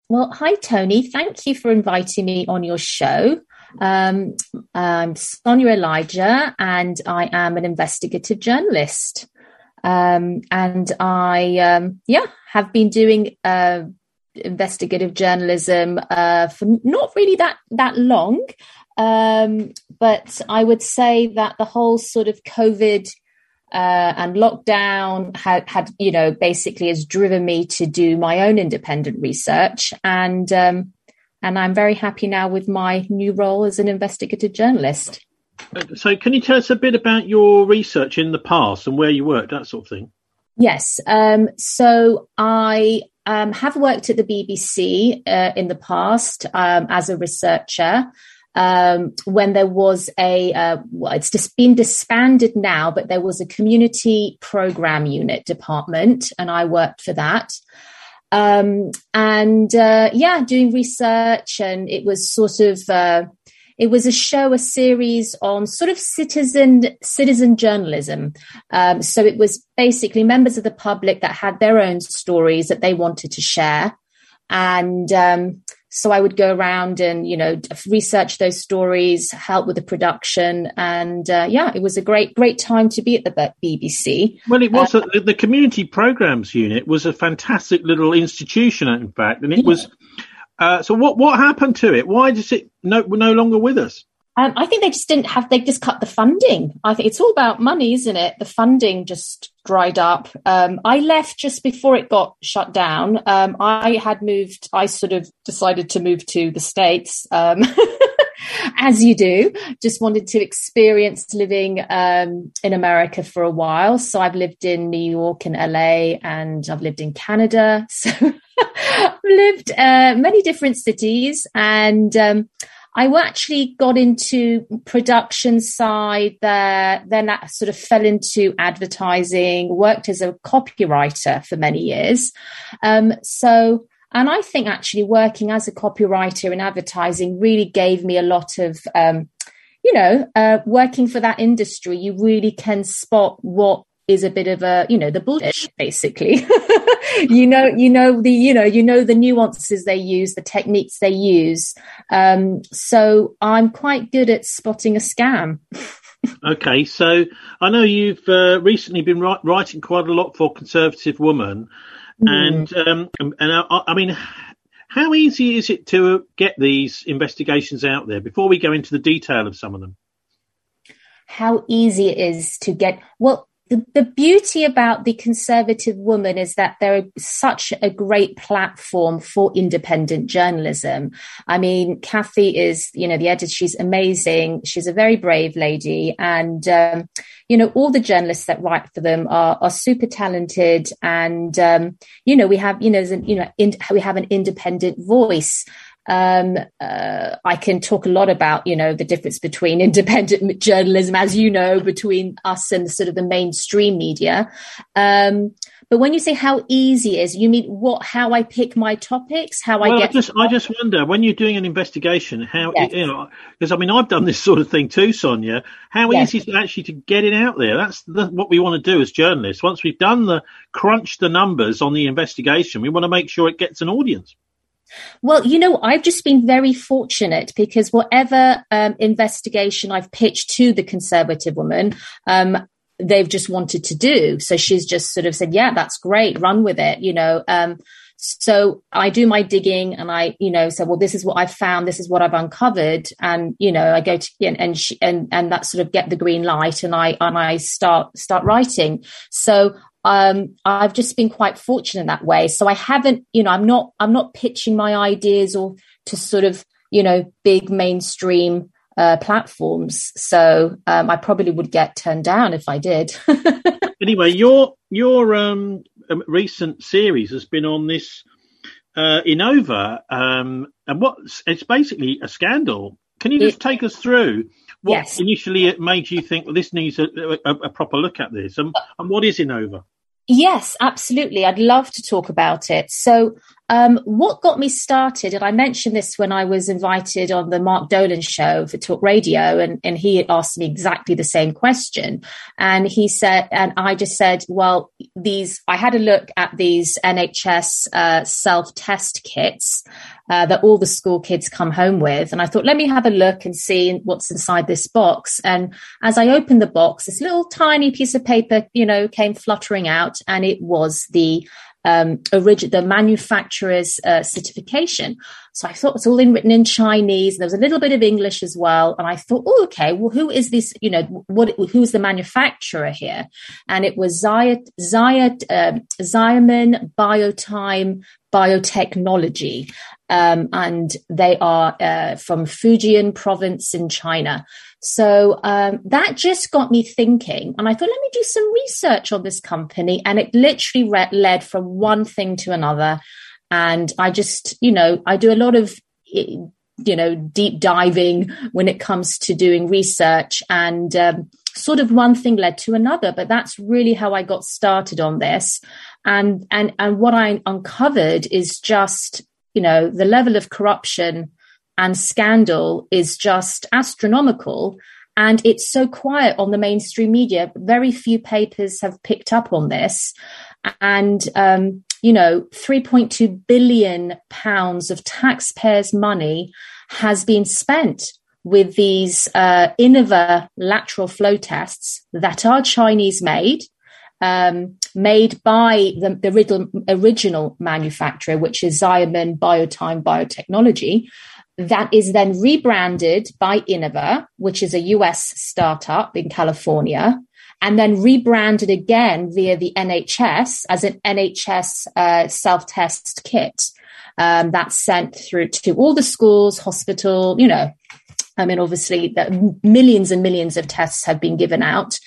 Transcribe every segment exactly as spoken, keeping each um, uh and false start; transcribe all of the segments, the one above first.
Well, hi, Tony. Thank you for inviting me on your show. Um, I'm Sonia Elijah, and I am an investigative journalist. Um, and I, um, yeah, have been doing uh, investigative journalism uh, for not really that that long. Um, but I would say that the whole sort of COVID uh, and lockdown had, had, you know, basically has driven me to do my own independent research. And um, and I'm very happy now with my new role as an investigative journalist. So can you tell us a bit about your research in the past and where you worked, that sort of thing? Yes. Um, so I um, have worked at the B B C uh, in the past um, as a researcher. Um, when there was a, uh, well, it's just been disbanded now, but there was a community program unit department, and I worked for that. Um, and uh, yeah, doing research, and it was sort of, uh, it was a show, a series on sort of citizen citizen journalism. Um, so it was basically members of the public that had their own stories that they wanted to share, and um, so I would go around and, you know, research those stories, help with the production. And uh, yeah, it was a great, great time to be at the B B C. Well, it was. Uh, a, the Community Programmes Unit was a fantastic little institution, in fact. And it yeah. was. Uh, so what, what happened to it? Why does it no, no longer with us? Um, I think they just didn't have, they just cut the funding. I think it's all about money, isn't it? The funding just dried up. Um, I left just before it got shut down. Um, I had moved, I sort of decided to move to the States, um, as you do, just wanted to experience living um, in America for a while. So I've lived in New York and L A, and I've lived in Canada. So I've lived uh, many different cities, and um, I actually got into production side there, then that sort of fell into advertising, worked as a copywriter for many years. Um, so, and I think actually working as a copywriter in advertising really gave me a lot of, um, you know, uh, working for that industry, you really can spot what is a bit of a, you know, the bullshit, basically. you know, you know, the, you know, you know, the nuances they use, the techniques they use. Um, so I'm quite good at spotting a scam. Okay. So I know you've uh, recently been ri- writing quite a lot for Conservative Woman. Mm. And, um, and I, I mean, how easy is it to get these investigations out there before we go into the detail of some of them? How easy it is to get, well, The, the beauty about the Conservative Woman is that they're such a great platform for independent journalism. I mean, Kathy is, you know, the editor, she's amazing. She's a very brave lady. And, um, you know, all the journalists that write for them are, are super talented. And, um, you know, we have, you know, you know, in, we have an independent voice. Um, uh, I can talk a lot about, you know, the difference between independent journalism, as you know, between us and sort of the mainstream media. Um, but when you say how easy it is, you mean what, how I pick my topics, how well, I get. I just, I just wonder when you're doing an investigation, how, yes. you know, because I mean, I've done this sort of thing too, Sonia, how yes. easy is it actually to get it out there? That's the, what we want to do as journalists. Once we've done the crunch the numbers on the investigation, we want to make sure it gets an audience. Well, you know, I've just been very fortunate because whatever um, investigation I've pitched to the Conservative Woman, um, they've just wanted to do. So she's just sort of said, yeah, that's great, run with it, you know. Um, so I do my digging and I, you know, say, well, this is what I've found, this is what I've uncovered. And, you know, I go to, and, and, she, and, and that sort of get the green light and I, and I start, start writing. So Um, I've just been quite fortunate that way. So I haven't, you know, I'm not, I'm not pitching my ideas or to sort of, you know, big mainstream uh, platforms. So um, I probably would get turned down if I did. Anyway, your your um, recent series has been on this uh, Inova, um, and what it's basically a scandal. Can you just it, take us through what yes. initially it made you think, well, this needs a, a, a proper look at this, and, and what is Inova? Yes, absolutely. I'd love to talk about it. So um, what got me started, and I mentioned this when I was invited on the Mark Dolan show for Talk Radio, and, and he asked me exactly the same question. And he said, and I just said, well, these, I had a look at these N H S uh, self-test kits uh, that all the school kids come home with. And I thought, let me have a look and see what's inside this box. And as I opened the box, this little tiny piece of paper, you know, came fluttering out, and it was the um, origin, the manufacturer's uh, certification. So I thought it's all in, written in Chinese. And there was a little bit of English as well. And I thought, oh, okay, well, who is this? You know, what? Who's the manufacturer here? And it was Zia, Zia, um, Xiamen Biotime Biotechnology. Um, and they are uh, from Fujian province in China. So um, that just got me thinking. And I thought, let me do some research on this company. And it literally re- led from one thing to another. And I just, you know, I do a lot of, you know, deep diving when it comes to doing research, and um, sort of one thing led to another. But that's really how I got started on this. And, and, and what I uncovered is just, you know, the level of corruption and scandal is just astronomical. And it's so quiet on the mainstream media. Very few papers have picked up on this. And, um, you know, three point two billion pounds of taxpayers' money has been spent with these uh, Innova lateral flow tests that are Chinese made. Um, made by the, the original, original manufacturer, which is Xiamen Biotime Biotechnology, that is then rebranded by Innova, which is a U S startup in California, and then rebranded again via the N H S as an N H S uh, self-test kit um, that's sent through to all the schools, hospital, you know, I mean, obviously, the millions and millions of tests have been given out.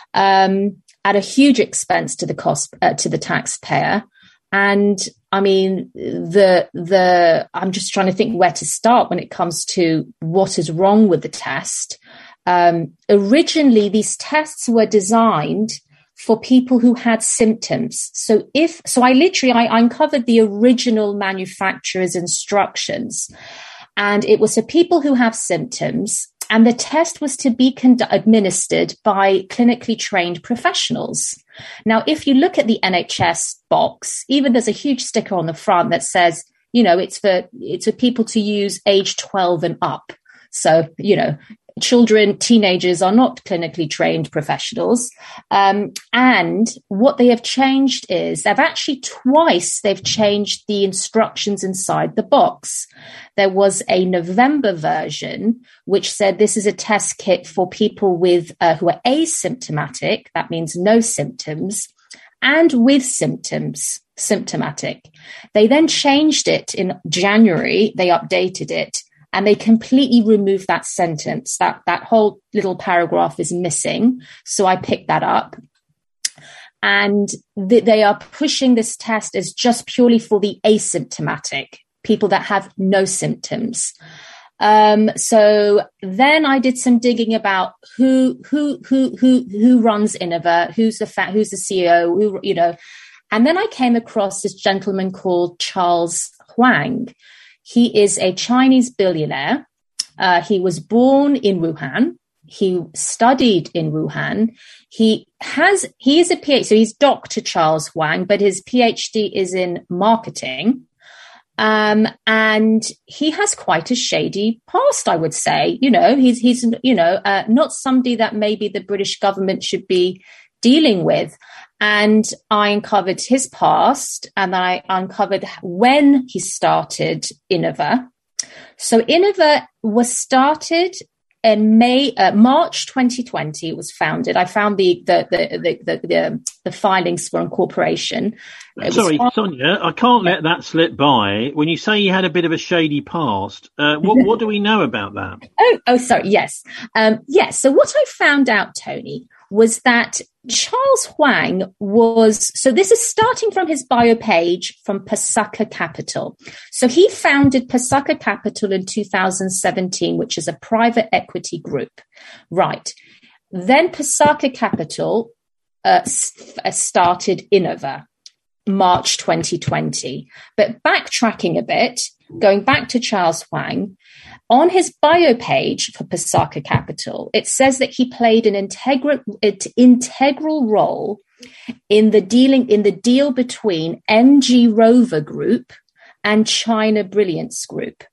Um, at a huge expense to the cost uh, to the taxpayer. And I mean, the the I'm just trying to think where to start when it comes to what is wrong with the test. Um, originally, these tests were designed for people who had symptoms. So if so, I literally I, I uncovered the original manufacturer's instructions, and it was for people who have symptoms. And the test was to be con- administered by clinically trained professionals. Now, if you look at the N H S box, even there's a huge sticker on the front that says, you know, it's for it's for people to use age twelve and up. So, you know, children, teenagers are not clinically trained professionals. Um, and what they have changed is they've actually twice they've changed the instructions inside the box. There was a November version which said this is a test kit for people with uh, who are asymptomatic. That means no symptoms, and with symptoms, symptomatic. They then changed it in January. They updated it. And they completely removed that sentence. That that whole little paragraph is missing. So I picked that up. And th- they are pushing this test as just purely for the asymptomatic, people that have no symptoms. Um, so then I did some digging about who who who who who runs Innova, who's the fa- who's the C E O, who you know, and then I came across this gentleman called Charles Huang. He is a Chinese billionaire. Uh, he was born in Wuhan. He studied in Wuhan. He has, he is a PhD, so he's Doctor Charles Huang, but his PhD is in marketing. Um, and he has quite a shady past, I would say. You know, he's, he's, you know, uh, not somebody that maybe the British government should be dealing with. And I uncovered his past, and I uncovered when he started Innova. So Innova was started in May, uh, March twenty twenty. It was founded. I found the the the the the, the, the filings for incorporation. It Sorry, found- Sonia, I can't let that slip by. When you say you had a bit of a shady past, uh, what what do we know about that? Oh, oh, sorry. Yes, um, yes. So what I found out, Tony, was that Charles Huang was, so this is starting from his bio page from Pasaka Capital. So he founded Pasaka Capital in two thousand seventeen, which is a private equity group. Right. Then Pasaka Capital uh, started Innova. March twenty twenty. But backtracking a bit, going back to Charles Huang, on his bio page for Pasaka Capital, it says that he played an integral, integral role in the dealing in the deal between M G Rover Group and China Brilliance Group.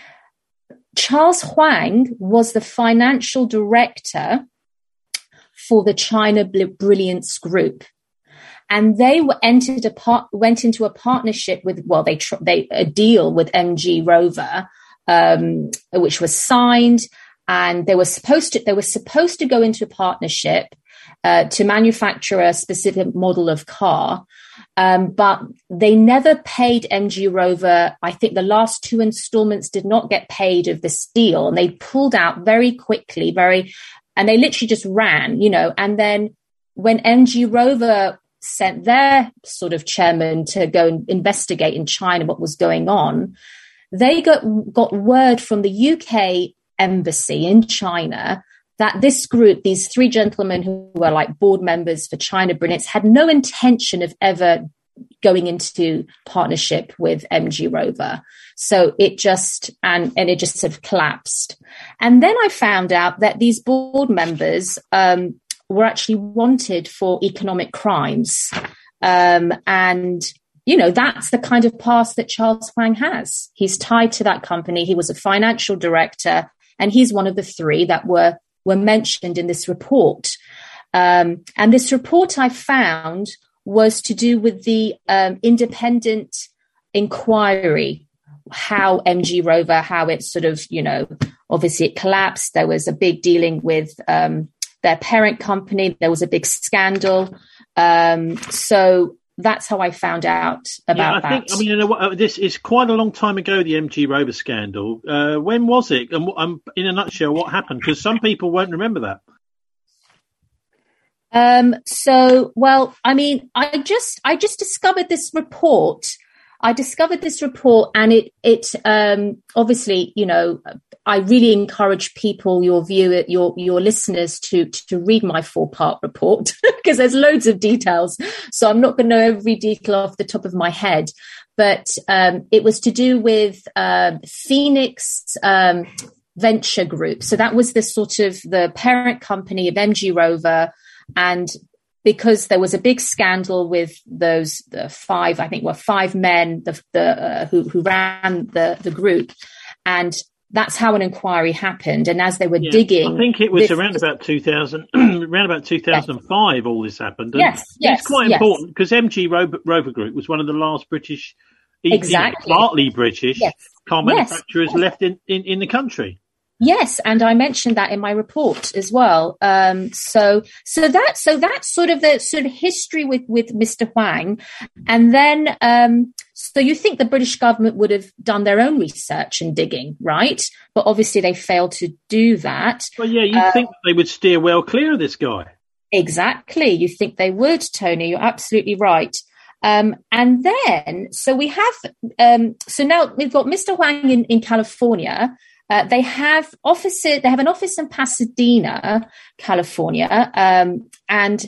Charles Huang was the financial director for the China Brilliance Group, and they were entered a part, went into a partnership with well, they tr- they a deal with M G Rover, um, which was signed, and they were supposed to they were supposed to go into a partnership uh, to manufacture a specific model of car. Um, but they never paid M G Rover. I think the last two installments did not get paid of this deal, and they pulled out very quickly, very, and they literally just ran, you know. And then when M G Rover sent their sort of chairman to go and investigate in China what was going on, they got got word from the U K embassy in China that this group, these three gentlemen who were like board members for China Brilliance, had no intention of ever going into partnership with M G Rover. So it just, and, and it just sort of collapsed. And then I found out that these board members um, were actually wanted for economic crimes. Um, and, you know, that's the kind of past that Charles Huang has. He's tied to that company. He was a financial director, and he's one of the three that were were mentioned in this report. Um, and this report I found was to do with the um, independent inquiry, how M G Rover, how it sort of, you know, obviously it collapsed. There was a big dealing with um, their parent company. There was a big scandal. Um, so that's how I found out about yeah, I that. Think, I mean, you know, this is quite a long time ago, the M G Rover scandal. Uh, when was it? And um, in a nutshell, what happened? Because some people won't remember that. Um, so, well, I mean, I just, I just discovered this report. I discovered this report, and it, it, um, obviously, you know, I really encourage people, your viewer, your, your listeners to, to read my four part report because there's loads of details. So I'm not going to know every detail off the top of my head, but, um, it was to do with, um, Phoenix, um, Venture Group. So that was the sort of the parent company of M G Rover. And because there was a big scandal with those the five, I think were five men the, the, uh, who, who ran the, the group. And that's how an inquiry happened. And as they were yeah, digging, I think it was this, around about two thousand, around about two thousand five, yes. all this happened. And yes, yes. It's quite yes. important because M G Rover, Rover Group was one of the last British, exactly. partly British yes. car manufacturers yes. left in, in, in the country. Yes, and I mentioned that in my report as well. Um, so, so that, so that's sort of the sort of history with with Mister Huang, and then, um, so you think the British government would have done their own research and digging, right? But obviously they failed to do that. Well, yeah, you uh, think they would steer well clear of this guy? Exactly, you think they would, Tony? You're absolutely right. Um, and then, so we have, um, so now we've got Mister Huang in, in California. Uh, they have offices. They have an office in Pasadena, California, um, and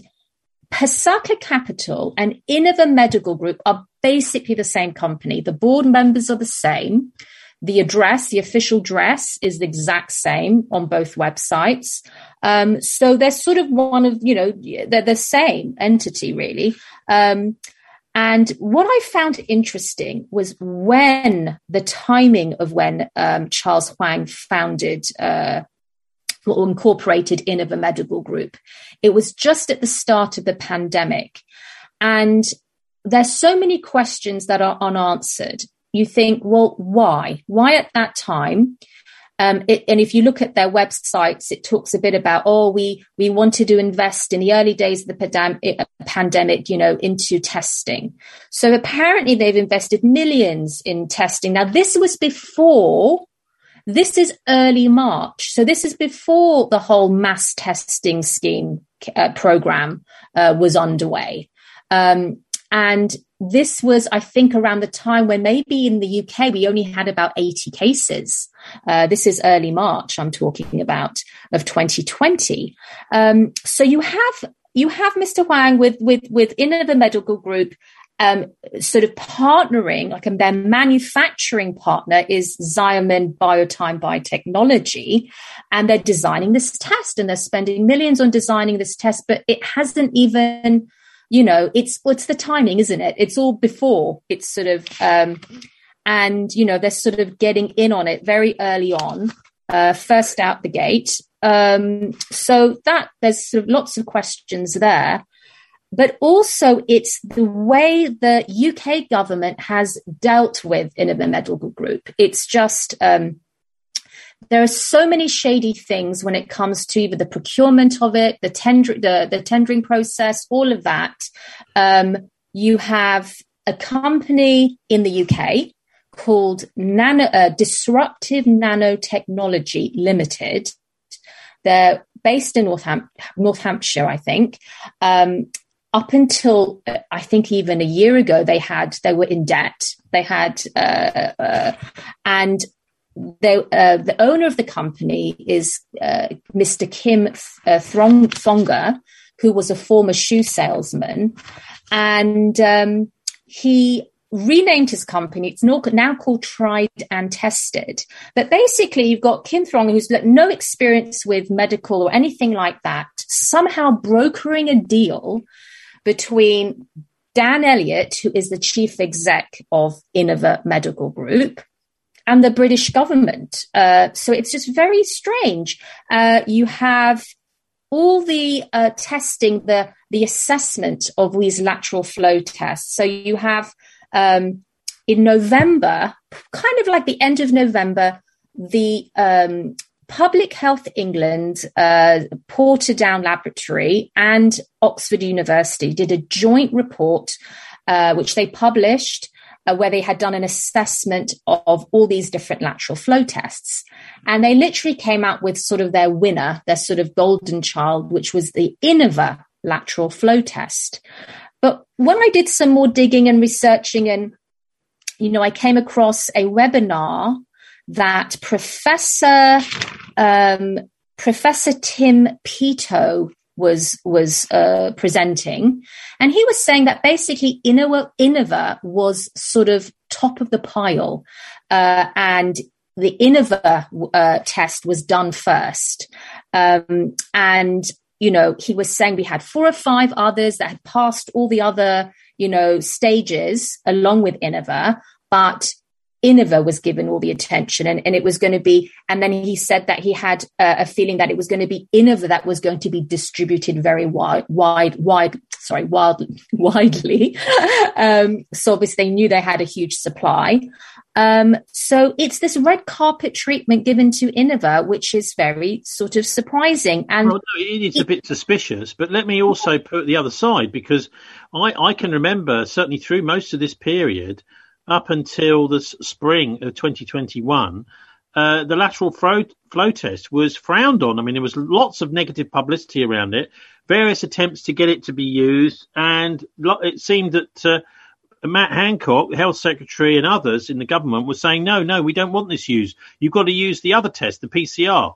Pasaka Capital and Innova Medical Group are basically the same company. The board members are the same. The address, the official address, is the exact same on both websites. Um, so they're sort of one of, you know, they're the same entity, really. Um, And what I found interesting was when the timing of when um, Charles Huang founded uh, or incorporated Innova Medical Group. It was just at the start of the pandemic. And there's so many questions that are unanswered. You think, well, why? Why at that time? Um, it, and if you look at their websites, it talks a bit about, oh, we we wanted to invest in the early days of the pandem- pandemic, you know, into testing. So apparently they've invested millions in testing. Now, this was before, this is early March. So this is before the whole mass testing scheme uh, program uh, was underway. Um, and this was, I think, around the time when maybe in the U K, we only had about eighty cases. Uh, this is early March, I'm talking about, of twenty twenty. Um, so you have you have Mister Huang with with with Innova Medical Group um, sort of partnering, like their manufacturing partner is Xiamen Biotime Biotechnology, and they're designing this test and they're spending millions on designing this test, but it hasn't even, you know, it's, it's the timing, isn't it? It's all before it's sort of, um, and, you know, they're sort of getting in on it very early on, uh, first out the gate. Um, so that there's sort of lots of questions there. But also it's the way the U K government has dealt with Inova Medical Group. It's just, um, there are so many shady things when it comes to either the procurement of it, the tender, the, the tendering process, all of that. Um, you have a company in the U K called Nano, uh, Disruptive Nanotechnology Limited. They're based in Northam- North Hampshire, I think. Um, Up until uh, I think even a year ago, they had they were in debt. They had uh, uh, and they uh, the owner of the company is uh, Mister Kim uh, Thong Thonga, who was a former shoe salesman, and um, he renamed his company. It's now called Tried and Tested. But basically, you've got Kim Thong, who's no experience with medical or anything like that, somehow brokering a deal between Dan Elliott, who is the chief exec of Inova Medical Group, and the British government. Uh, so it's just very strange. Uh, you have all the uh, testing, the, the assessment of these lateral flow tests. So you have um, in November, kind of like the end of November, the um, Public Health England, uh, Portadown Laboratory and Oxford University did a joint report, uh, which they published, uh, where they had done an assessment of, of all these different lateral flow tests. And they literally came out with sort of their winner, their sort of golden child, which was the Inova lateral flow test. But when I did some more digging and researching, and, you know, I came across a webinar that Professor um, Professor Tim Pito was was uh, presenting, and he was saying that basically Inova, Inova was sort of top of the pile, uh, and the Inova uh, test was done first, um, and you know he was saying we had four or five others that had passed all the other you know stages along with Inova, but Inova was given all the attention, and, and it was going to be, and then he said that he had uh, a feeling that it was going to be Inova that was going to be distributed very wide, wide, wide, sorry, wildly, widely. um, so obviously they knew they had a huge supply. Um, so it's this red carpet treatment given to Inova, which is very sort of surprising. And well, no, it is a bit suspicious, but let me also put the other side, because I, I can remember certainly through most of this period, up until the spring of twenty twenty-one, uh, the lateral flow, flow test was frowned on. I mean, there was lots of negative publicity around it, various attempts to get it to be used, and it seemed that uh, Matt Hancock, the health secretary, and others in the government were saying, no, no, we don't want this used. You've got to use the other test, the P C R.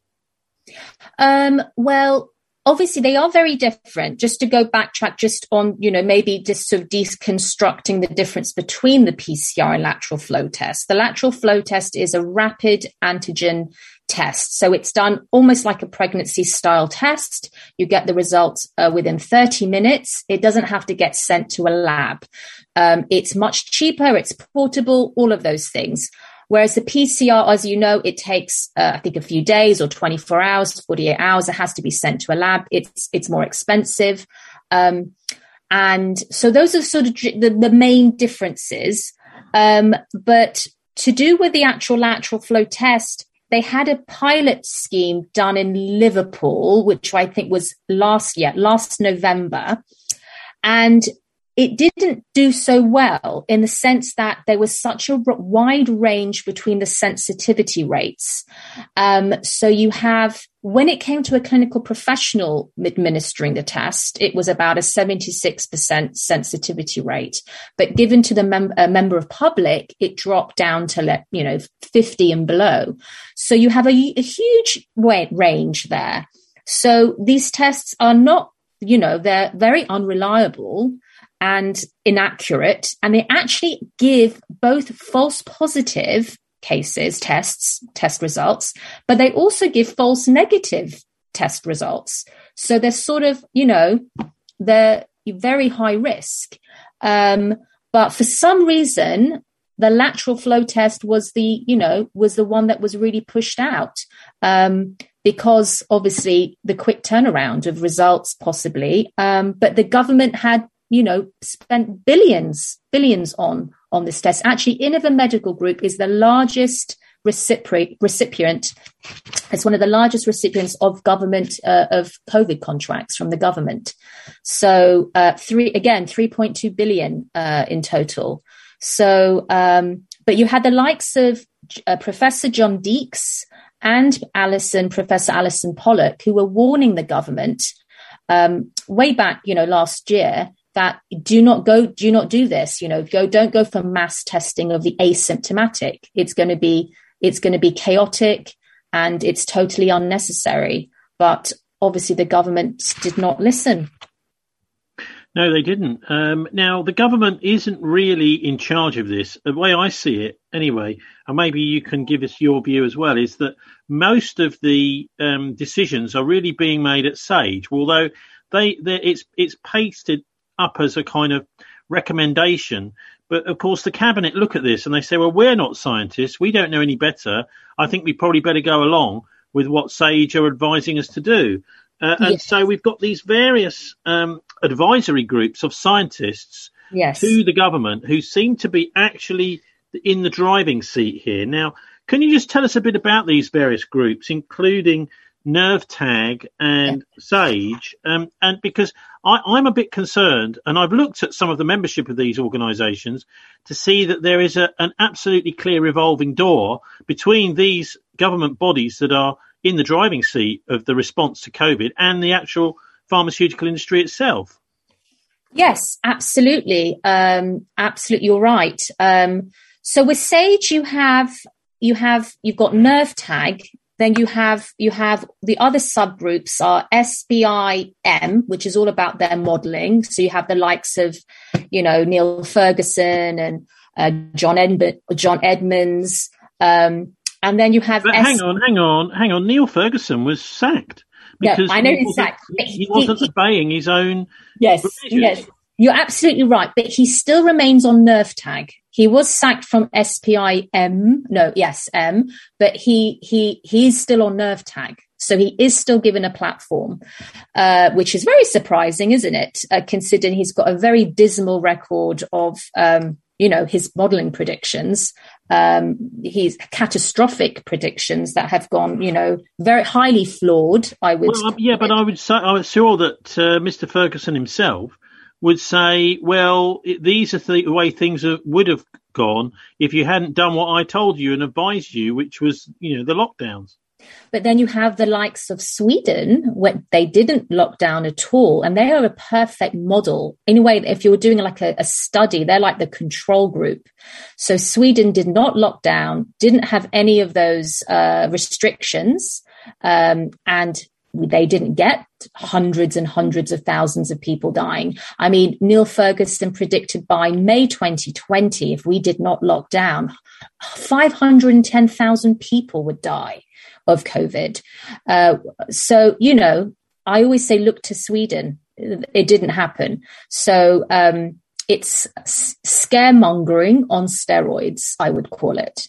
Um, well, obviously, they are very different. Just to go backtrack just on, you know, maybe just sort of deconstructing the difference between the P C R and lateral flow test. The lateral flow test is a rapid antigen test. So it's done almost like a pregnancy style test. You get the results uh, within thirty minutes. It doesn't have to get sent to a lab. Um, it's much cheaper. It's portable, all of those things. Whereas the P C R, as you know, it takes, uh, I think, a few days or twenty-four hours, forty-eight hours. It has to be sent to a lab. It's it's more expensive. Um, and so those are sort of the, the main differences. Um, but to do with the actual lateral flow test, they had a pilot scheme done in Liverpool, which I think was last year, last November. And it didn't do so well in the sense that there was such a wide range between the sensitivity rates. Um, so you have, when it came to a clinical professional administering the test, it was about a seventy-six percent sensitivity rate. But given to the mem- a member of public, it dropped down to, you know, fifty and below. So you have a, a huge range there. So these tests are not, you know, they're very unreliable. and inaccurate. And they actually give both false positive cases, tests, test results, but they also give false negative test results. So they're sort of, you know, they're very high risk. Um, but for some reason, the lateral flow test was the, you know, was the one that was really pushed out, um, because obviously the quick turnaround of results possibly. Um, but the government had, you know, spent billions, billions on, on this test. Actually, Innova Medical Group is the largest recipient, recipient. It's one of the largest recipients of government, uh, of COVID contracts from the government. So, uh, three, again, three point two billion, uh, in total. So, um, but you had the likes of uh, Professor John Deeks and Alison, Professor Alison Pollock, who were warning the government um, way back, you know, last year that do not go, do not do this. You know, go, don't go for mass testing of the asymptomatic. It's going to be, it's going to be chaotic and it's totally unnecessary. But obviously, the government did not listen. No, they didn't. Um, now, the government isn't really in charge of this. The way I see it, anyway, and maybe you can give us your view as well, is that most of the um, decisions are really being made at SAGE, although they it's it's pasted up as a kind of recommendation. But, of course, the cabinet look at this and they say, well, we're not scientists. We don't know any better. I think we probably better go along with what SAGE are advising us to do. Uh, and yes. So we've got these various um, advisory groups of scientists yes. to the government who seem to be actually in the driving seat here. Now, can you just tell us a bit about these various groups, including NervTag and yeah. SAGE? Um, and because I, I'm a bit concerned, and I've looked at some of the membership of these organisations to see that there is a, an absolutely clear revolving door between these government bodies that are in the driving seat of the response to COVID and the actual pharmaceutical industry itself. Yes, absolutely. Um, absolutely. You're right. Um, so with SAGE, you have, you have, you've got NervTag, then you have, you have the other subgroups are S P I M, which is all about their modeling. So you have the likes of, you know, Neil Ferguson and uh, John Ed- John Edmonds, um, and then you have. But S- hang on, hang on, hang on. Neil Ferguson was sacked because no, I know he he's wasn't, sacked. He, he wasn't he, obeying his own. Yes, provisions. yes, you're absolutely right. But he still remains on NervTag. He was sacked from S P I M. No, yes, M. But he he he's still on NervTag. So he is still given a platform, uh, which is very surprising, isn't it? Uh, considering he's got a very dismal record of, um, you know, his modelling predictions. Um, he's catastrophic predictions that have gone, you know, very highly flawed. I would, well, yeah, but I would say I was sure that uh, Mister Ferguson himself would say, well, it, these are the way things are, would have gone if you hadn't done what I told you and advised you, which was, you know, the lockdowns. But then you have the likes of Sweden, where they didn't lock down at all. And they are a perfect model. In a way, if you were doing like a, a study, they're like the control group. So Sweden did not lock down, didn't have any of those uh, restrictions. Um, and they didn't get hundreds and hundreds of thousands of people dying. I mean, Neil Ferguson predicted by May twenty twenty, if we did not lock down, five hundred ten thousand people would die of COVID. Uh, so, you know, I always say, look to Sweden. It didn't happen. So um, it's scaremongering on steroids, I would call it.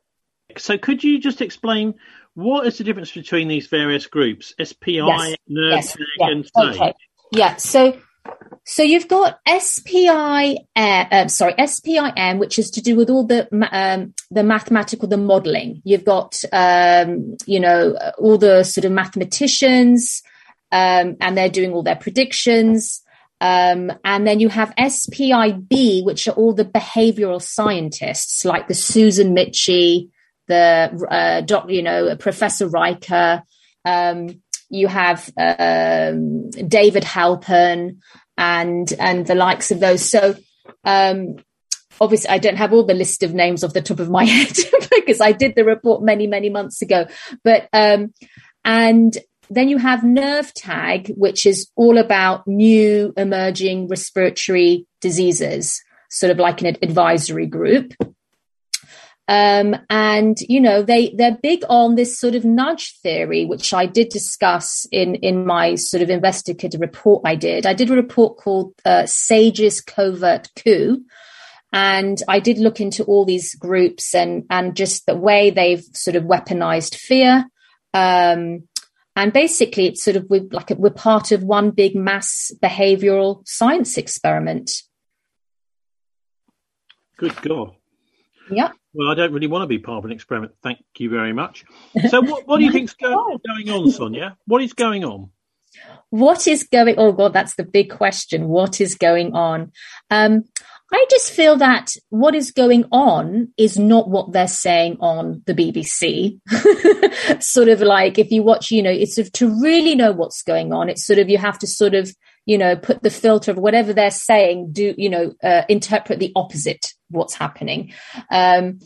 So could you just explain what is the difference between these various groups, S P I, yes. NervTag, yes. yeah. and SAGE? Okay. Yeah, so so you've got S P I, uh, sorry, S P I M, which is to do with all the um, the mathematical, the modelling. You've got, um, you know, all the sort of mathematicians, um, and they're doing all their predictions. Um, and then you have S P I B, which are all the behavioural scientists, like the Susan Michie, the, uh, doc, you know, Professor Riker. Um, you have um, David Halpern and and the likes of those. So um, obviously I don't have all the list of names off the top of my head because I did the report many, many months ago. But um, and then you have NervTag, which is all about new emerging respiratory diseases, sort of like an advisory group. Um, and, you know, they, they're big on this sort of nudge theory, which I did discuss in, in my sort of investigative report I did. I did a report called uh, SAGE's Covert Coup. And I did look into all these groups and, and just the way they've sort of weaponized fear. Um, and basically it's sort of, we're, like we're part of one big mass behavioral science experiment. Good God. Yeah. Well, I don't really want to be part of an experiment. Thank you very much. So what, what do you think's go- going on, Sonia? What is going on? What is going, oh God, that's the big question. What is going on? Um, I just feel that what is going on is not what they're saying on the B B C. Sort of like if you watch, you know, it's sort of to really know what's going on. It's sort of, you have to sort of, you know, put the filter of whatever they're saying, do, you know, uh, interpret the opposite what's happening. Um,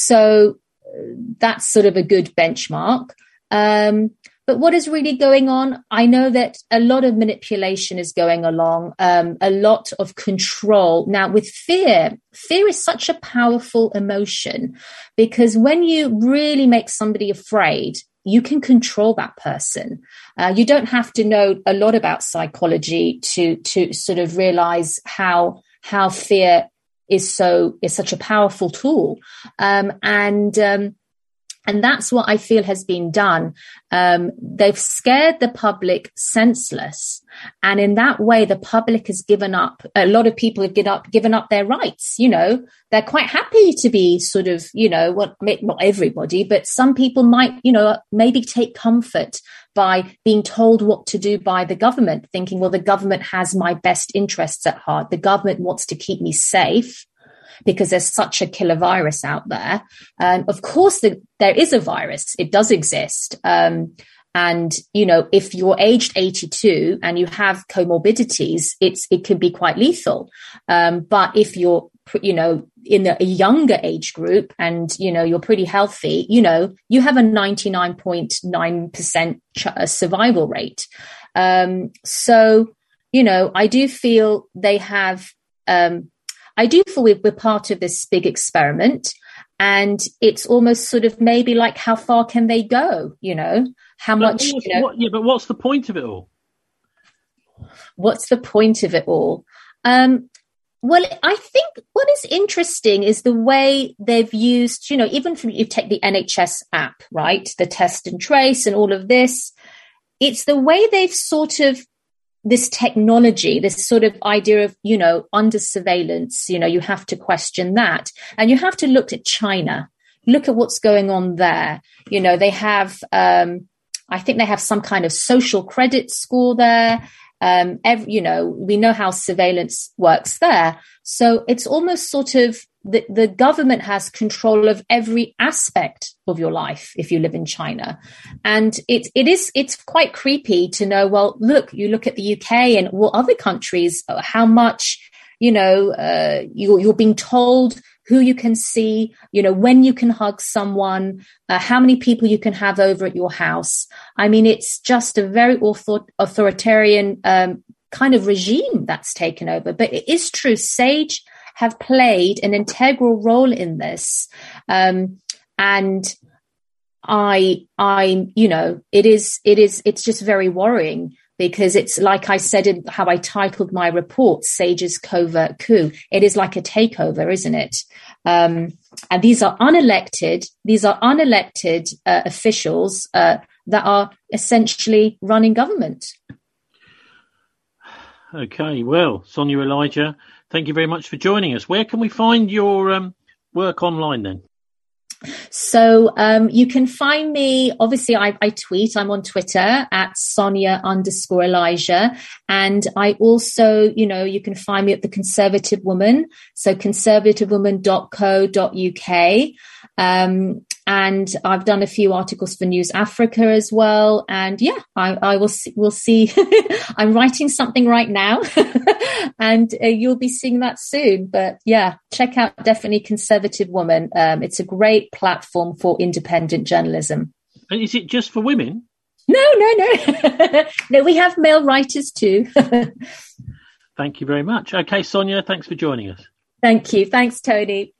so that's sort of a good benchmark. Um, But what is really going on? I know that a lot of manipulation is going along, um, a lot of control. Now, with fear, fear is such a powerful emotion because when you really make somebody afraid, you can control that person. Uh, you don't have to know a lot about psychology to to sort of realize how how fear is so is such a powerful tool, um, and. Um, And that's what I feel has been done. Um, they've scared the public senseless. And in that way, the public has given up. A lot of people have given up, given up their rights. You know, they're quite happy to be sort of, you know, well, not everybody, but some people might, you know, maybe take comfort by being told what to do by the government, thinking, well, the government has my best interests at heart. The government wants to keep me safe, because there's such a killer virus out there. And of course, the, there is a virus. It does exist. Um, and, you know, if you're aged eighty-two and you have comorbidities, it's it can be quite lethal. Um, but if you're, you know, in a, a younger age group and, you know, you're pretty healthy, you know, you have a ninety-nine point nine percent ch- survival rate. Um, so, you know, I do feel they have... Um, I do feel we're part of this big experiment, and it's almost sort of maybe like how far can they go? You know, how but much? What, you know, what, yeah, but what's the point of it all? What's the point of it all? Um, well, I think what is interesting is the way they've used, you know, even if you take the N H S app, right, the test and trace and all of this, it's the way they've sort of this technology, this sort of idea of, you know, under surveillance, you know, you have to question that. And you have to look at China, look at what's going on there. You know, they have, um, I think they have some kind of social credit score there. Um, every, you know, we know how surveillance works there. So it's almost sort of the, the government has control of every aspect of your life if you live in China. And it, it is, it's quite creepy to know, well, look, you look at the U K and well, other countries, how much, you know, uh, you, you're being told who you can see, you know, when you can hug someone, uh, how many people you can have over at your house. I mean, it's just a very author- authoritarian um, kind of regime that's taken over. But it is true, SAGE have played an integral role in this. Um, and I, I, you know, it is, it is, it's just very worrying because it's like I said in how I titled my report, SAGE's Covert Coup. It is like a takeover, isn't it? Um, and these are unelected, these are unelected uh, officials uh, that are essentially running government. Okay, well, Sonia Elijah, thank you very much for joining us. Where can we find your um, work online then? So um, you can find me, obviously I, I tweet, I'm on Twitter at Sonia underscore Elijah. And I also, you know, you can find me at The Conservative Woman. So conservative woman dot co dot uk. Um, and I've done a few articles for News Africa as well. And yeah, I, I will see, we'll see. I'm writing something right now and uh, you'll be seeing that soon. But yeah, check out definitely Conservative Woman. Um, it's a great platform for independent journalism. And is it just for women? No, no, no. No, we have male writers too. Thank you very much. Okay, Sonia, thanks for joining us. Thank you. Thanks, Tony.